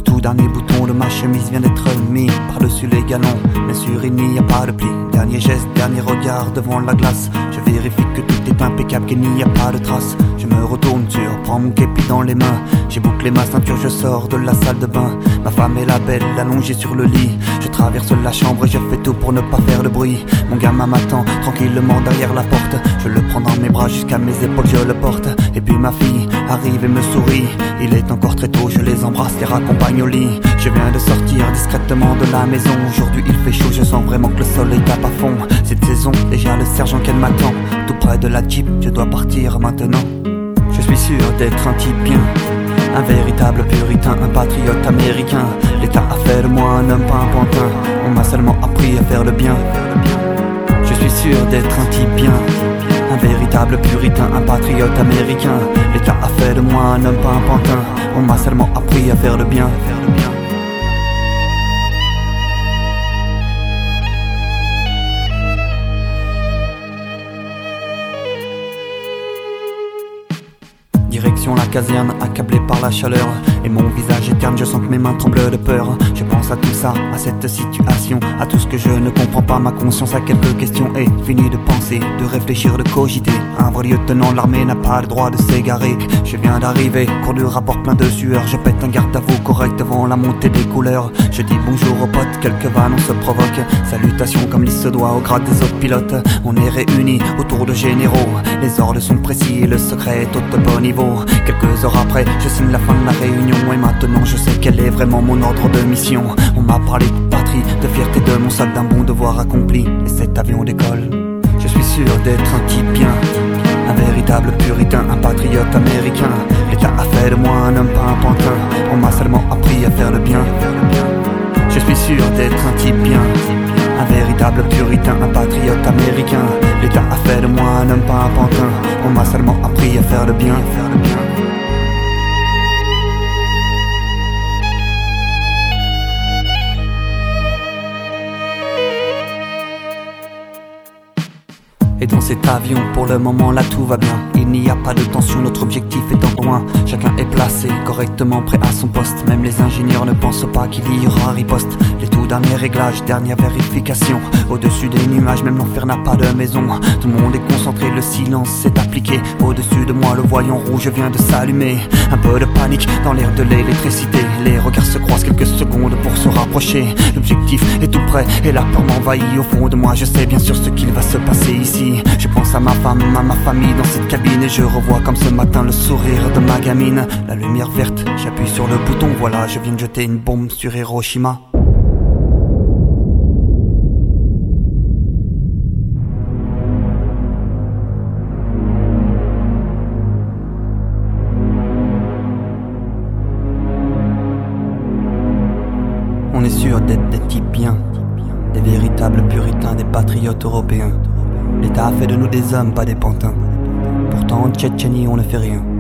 tout dernier bouton de ma chemise vient d'être mis par-dessus les galons. Bien sûr il n'y a pas de pli. Dernier geste, dernier regard devant la glace. Je vérifie que tout est impeccable, qu'il n'y a pas de traces. Je me retourne sur, prends mon képi dans les mains. J'ai bouclé ma ceinture, je sors de la salle de bain. Ma femme est la belle, allongée sur le lit. Je traverse la chambre et je fais tout pour ne pas faire de bruit. Mon gamin m'attend tranquillement derrière la porte. Je le prends dans mes bras jusqu'à mes épaules, je le porte. Et puis ma fille arrive et me sourit. Il est encore très tôt, je les embrasse, les raccompagne au lit. Je viens de sortir discrètement de la maison. Aujourd'hui il fait chaud, je sens vraiment que le soleil tape à fond. Cette saison, déjà le sergent qu'elle m'attend. Tout près de la Jeep, je dois partir maintenant. Je suis sûr d'être un type bien, un véritable puritain, un patriote américain. L'État a fait de moi un homme, pas un pantin. On m'a seulement appris à faire le bien. Je suis sûr d'être un type bien, un véritable puritain, un patriote américain. L'État a fait de moi un homme, pas un pantin. On m'a seulement appris à faire le bien. Direction la caserne, accablé par la chaleur. Et mon visage est terne, je sens que mes mains tremblent de peur. Je pense à tout ça, à cette situation, à tout ce que je ne comprends pas. Ma conscience a quelques questions et fini de penser, de réfléchir, de cogiter. Un vrai lieutenant de l'armée n'a pas le droit de s'égarer. Je viens d'arriver, cours de rapport plein de sueur. Je pète un garde à vous correct devant la montée des couleurs. Je dis bonjour aux potes, quelques vannes on se provoque. Salutations comme l'il se doit au grade des autres pilotes. On est réunis autour de généraux. Les ordres sont précis et le secret est au top au niveau. Quelques heures après, je signe la fin de la réunion. Et maintenant je sais quel est vraiment mon ordre de mission. On m'a parlé de patrie, de fierté, de mon sac, d'un bon devoir accompli. Et cet avion décolle. Je suis sûr d'être un type bien, un véritable puritain, un patriote américain. L'État a fait de moi un homme, pas un pantin. On m'a seulement appris à faire le bien. Je suis sûr d'être un type bien, un véritable puritain, un patriote américain. L'État a fait de moi un homme, pas un pantin. On m'a seulement appris à faire le bien. Et dans cet avion, pour le moment là tout va bien. Il n'y a pas de tension, notre objectif est en loin. Chacun est placé correctement, prêt à son poste. Même les ingénieurs ne pensent pas qu'il y aura riposte. Les tout derniers réglages, dernière vérification. Au-dessus des nuages, même l'enfer n'a pas de maison. Tout le monde est concentré, le silence s'est appliqué. Au-dessus de moi, le voyant rouge vient de s'allumer. Un peu de panique dans l'air de l'électricité. Les regards se croisent quelques secondes pour se rapprocher. L'objectif est tout près et la peur m'envahit. Au fond de moi, je sais bien sûr ce qu'il va se passer ici. Je pense à ma femme, à ma famille dans cette cabine. Et je revois comme ce matin le sourire de ma gamine. La lumière verte, j'appuie sur le bouton. Voilà, je viens de jeter une bombe sur Hiroshima. On est sûr d'être des types bien, des véritables puritains, des patriotes européens. L'État a fait de nous des hommes, pas des pantins. Pourtant en Tchétchénie on ne fait rien.